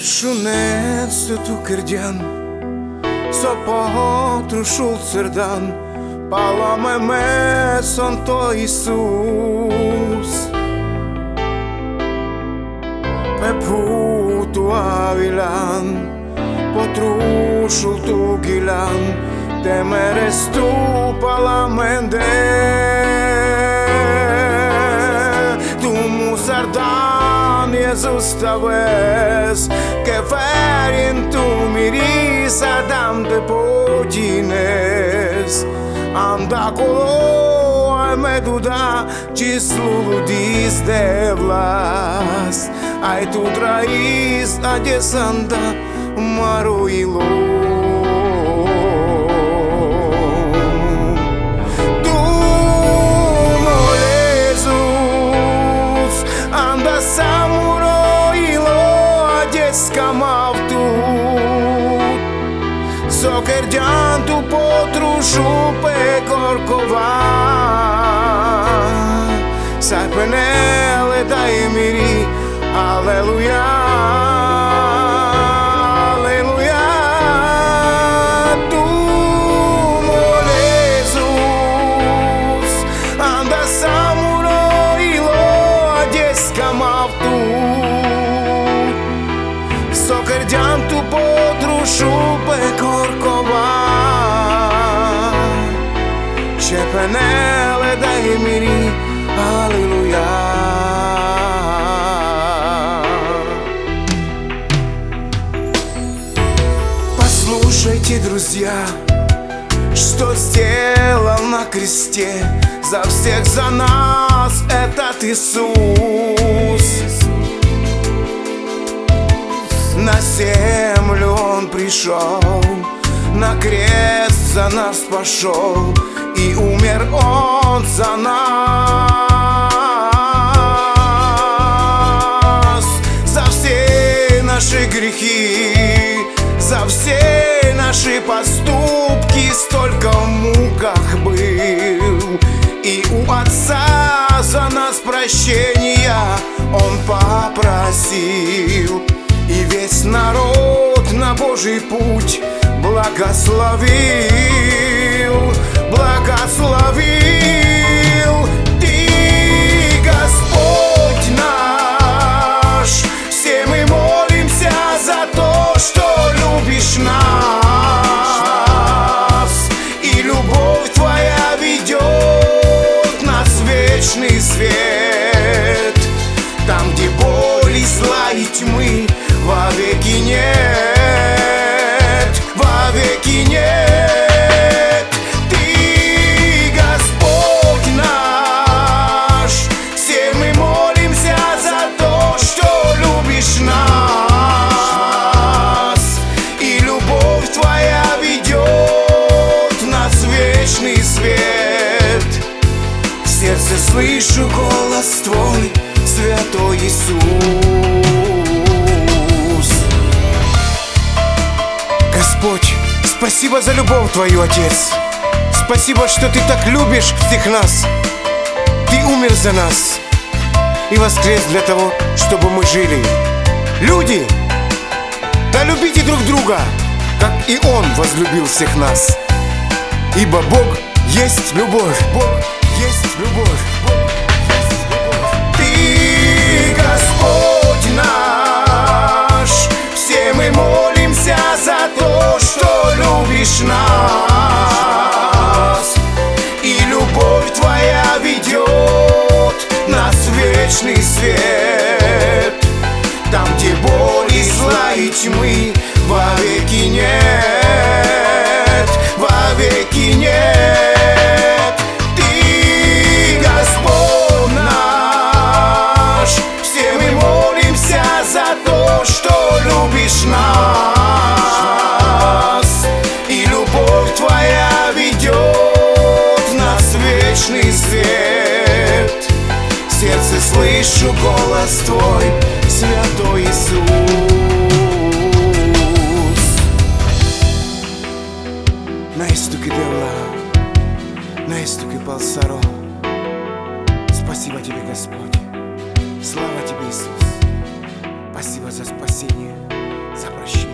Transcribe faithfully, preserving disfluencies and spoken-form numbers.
Șunețul tu cârdean S-o potru șul țărdan Palame me son to Isus Pe putu avilan Potrușul tu ghilan Temeres tu palamende Tu musardan Iesus taves Que ferin tu miris Adam te potines Anda acolo ai meduda Числу ludis de vlas Ai tu trais a desanda Maruilo Tu molezus Anda samuroilo A descamav tu Sokerdian tu potrušu pe Corcova Sai penele dai miri Aleluia Aleluia Tu molezus Anda samuroilo A descamav tu Sokerdian tu potrušu pe Corcova Ce penele dai miri Aleluia Послушайте, друзья, что сделал на кресте За всех, за нас этот Иисус. На землю Он пришел, на крест за нас пошел, и умер Он за нас. За все наши грехи, за все наши поступки столько в муках был, и у Отца за нас прощения Он попросил. И весь народ на Божий путь благословил, благословил. Ты, Господь наш, все мы молимся за то, что любишь нас, и любовь Твоя ведет нас в вечный свет. Там, где боли, зла и тьмы вовеки нет, вовеки нет. Ты, Господь наш, все мы молимся за то, что любишь нас, и любовь Твоя ведет нас в вечный свет. В сердце слышу голос Твой, Святой Иисус. Господь, спасибо за любовь Твою, Отец. Спасибо, что Ты так любишь всех нас. Ты умер за нас и воскрес для того, чтобы мы жили. Люди, да любите друг друга, как и Он возлюбил всех нас. Ибо Бог есть любовь. Бог есть любовь. Бог есть любовь. Ты, Господь наш, все мы молимся за то, что любишь нас, и любовь Твоя ведет нас в вечный свет. Там, где боли, зла и тьмы вовеки нет, вовеки нет. Ты, Господь наш, все мы молимся за то, что любишь нас, и любовь Твоя ведет нас в вечный свет. В сердце слышу голос Твой, Святой Иисус. На истуке девла, на истуке палсаро. Спасибо Тебе, Господь. Слава Тебе, Иисус. Спасибо за спасение. за прощение.